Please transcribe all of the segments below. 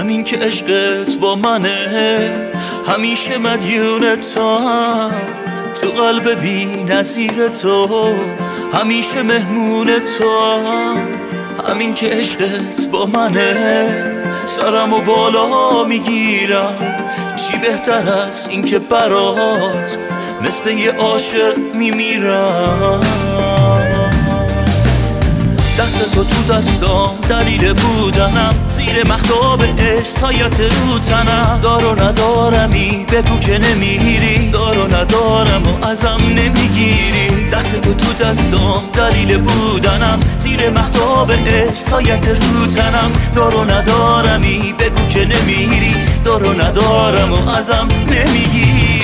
همین که عشقت با منه، همیشه مدیون تو هم، تو قلب بی نظیر تو، همیشه مهمون تو هم. همین که عشقت با منه، سرمو بالا میگیرم. چی بهتر از این که برات مثل یه عاشق میمیرم. دست تو تو دستام دلیل بودنم، زیر مهتاب عشقایت رو تنم. دار و ندارمی بگو که نمیری، دار و ندارم و ازم نمیگیری. دست تو تو دستام دلیل بودنم، زیر مهتاب عشقایت رو تنم. دار و ندارمی بگو که نمیری، دار و ندارم و ازم نمیگیری.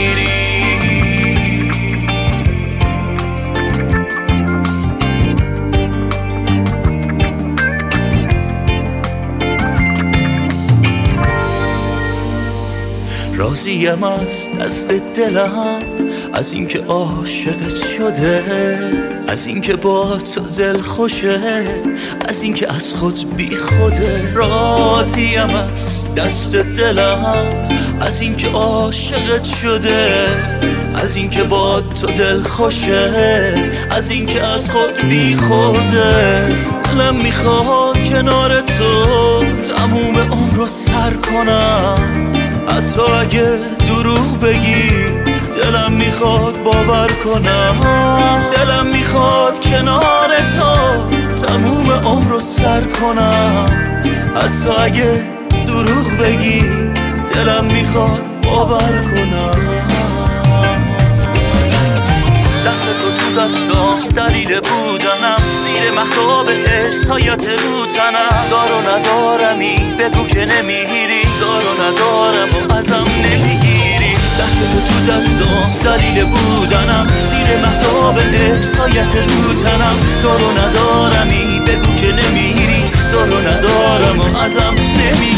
راضیم از دست دلم، از اینکه عاشقت شده، از اینکه با تو دل خوشه، از اینکه از خود بی خوده. راضیم از دست دلم، از اینکه عاشقت شده، از اینکه با تو دل خوشه، از اینکه از خود بی خوده. دلم میخواد کنار تو تموم عمر رو سر کنم، حتی اگه دروغ بگی دلم میخواد باور کنم. دلم میخواد کنار تو تموم عمر رو سر کنم، حتی اگه دروغ بگی دلم میخواد باور کنم. دست تو تو دستام دلیل بودنم، زیر مهتاب عشقایت رو تنم. دار و ندارمی بگو که نمیری، دار و ندارم و ازم نمیگیری. دست تو تو دستام دلیل بودنم، زیر مهتاب عشقایت رو تنم. دار و ندارمی بگو که نمیری، دار و ندارم و ازم نمیگیری.